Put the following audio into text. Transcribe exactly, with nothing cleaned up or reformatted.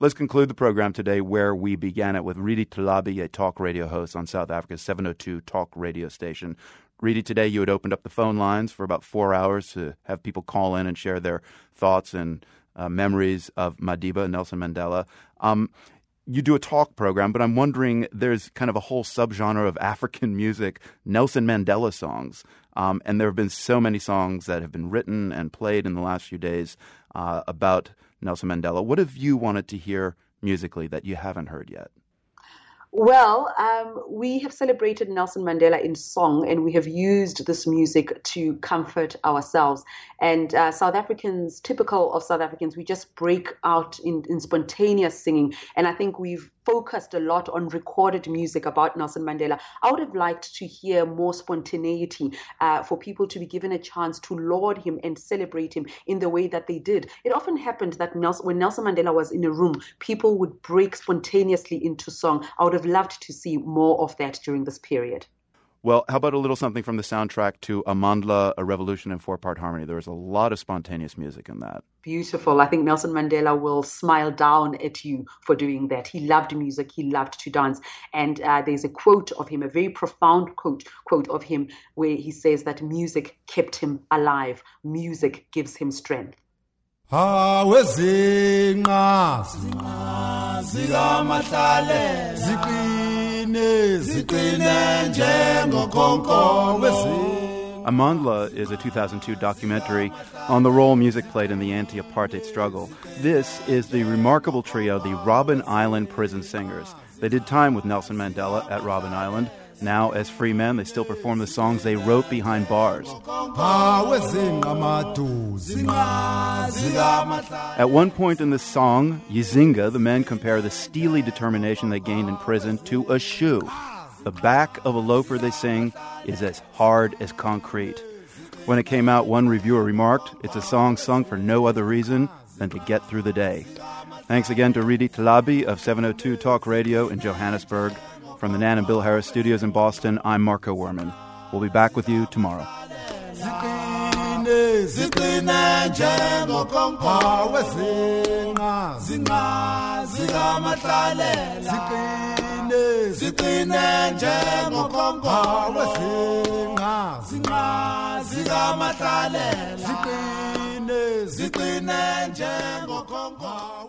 Let's conclude the program today where we began it with Redi Tlhabi, a talk radio host on South Africa's seven oh two talk radio station. Redi, today you had opened up the phone lines for about four hours to have people call in and share their thoughts and uh, memories of Madiba, Nelson Mandela. Um, you do a talk program, but I'm wondering, there's kind of a whole subgenre of African music, Nelson Mandela songs. Um, and there have been so many songs that have been written and played in the last few days uh, about Nelson Mandela. What have you wanted to hear musically that you haven't heard yet? Well, um, we have celebrated Nelson Mandela in song, and we have used this music to comfort ourselves. And uh, South Africans, typical of South Africans, we just break out in, in spontaneous singing. And I think we've focused a lot on recorded music about Nelson Mandela. I would have liked to hear more spontaneity uh, for people to be given a chance to laud him and celebrate him in the way that they did. It often happened that Nelson, when Nelson Mandela was in a room, people would break spontaneously into song. I would have loved to see more of that during this period. Well, how about a little something from the soundtrack to Amandla, A Revolution in Four-Part Harmony? There was a lot of spontaneous music in that. Beautiful. I think Nelson Mandela will smile down at you for doing that. He loved music. He loved to dance. And uh, there's a quote of him, a very profound quote, quote of him, where he says that music kept him alive. Music gives him strength. Amandla is a two thousand two documentary on the role music played in the anti-apartheid struggle. This is the remarkable trio, the Robben Island Prison Singers. They did time with Nelson Mandela at Robben Island. Now, as free men, they still perform the songs they wrote behind bars. At one point in the song, Yizinga, the men compare the steely determination they gained in prison to a shoe. The back of a loafer, they sing, is as hard as concrete. When it came out, one reviewer remarked, it's a song sung for no other reason than to get through the day. Thanks again to Redi Tlhabi of seven oh two Talk Radio in Johannesburg. From the Nan and Bill Harris studios in Boston, I'm Marco Werman. We'll be back with you tomorrow. Ziqine njengokhomba